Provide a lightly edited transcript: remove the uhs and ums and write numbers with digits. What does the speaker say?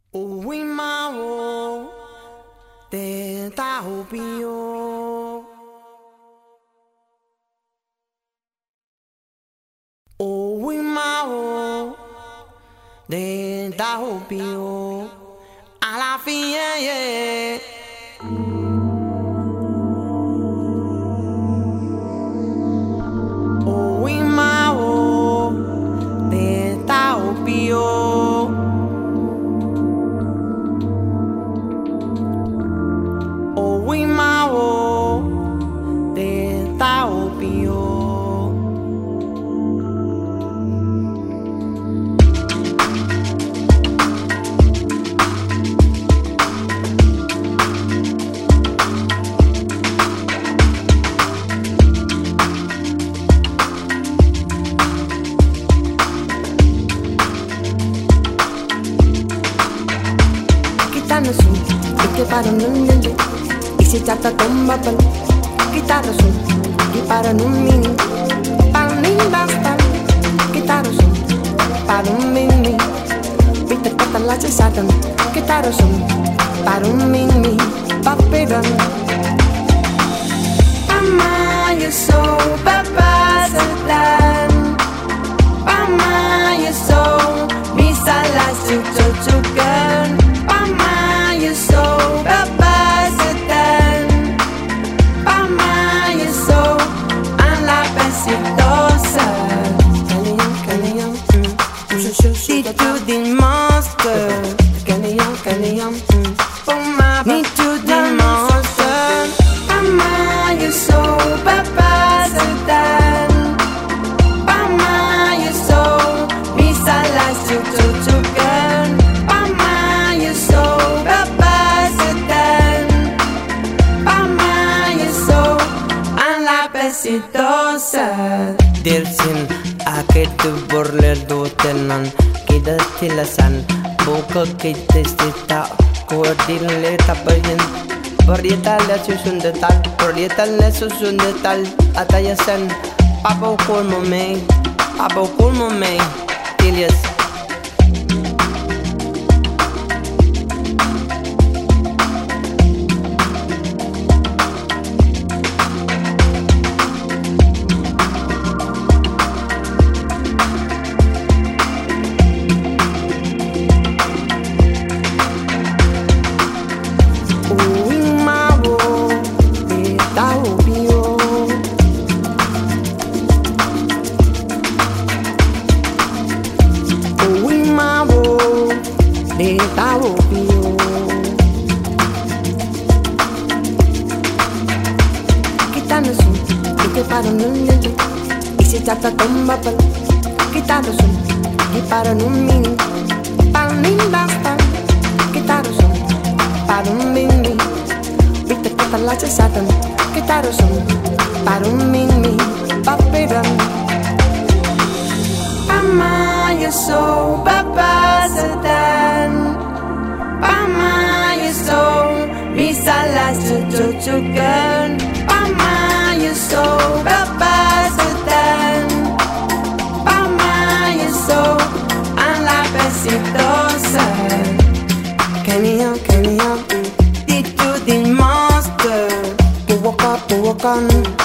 Uwimao te tahupio. Uwimao te tahupio. A la fin, yeah. Uwimao te tahupio. Uwimao te tahupio. Guitarra su, e che pare non niente, e si tratta tomba per guitarra su, e pare non mini, parling basta, guitarra su, pare un mini, vita cata la cessata, guitarra su, pare un mini, paperan. Mama, you're so baba satan, mama, you're so misala chuchukan. Mama, you're so baba satan. Mama, you're so la pesitosa. Canyon, need to the monster. Canyon, need to the monster. Mama, you're so baba satan. Mama, you're so misala chuchukan. Dersin aket borler dotenan kida tilasan buka kita sita kodil le tapayin Parieta la susundetal atayasan papa kulmo me Ilias Guitarra su, e che pare non niente, e si tratta tomba per guitarra su, e pare un mini, parling basta, guitarra su, pare un mini, vita cata la cessata, guitarra su, pare un mini, paperan. Mama, you're so baba satan. Mama, you're so misala chuchukan. Mama, you're so baba satan. Mama, you're so la pesitosa. Canyon, did you the monster? To walk on.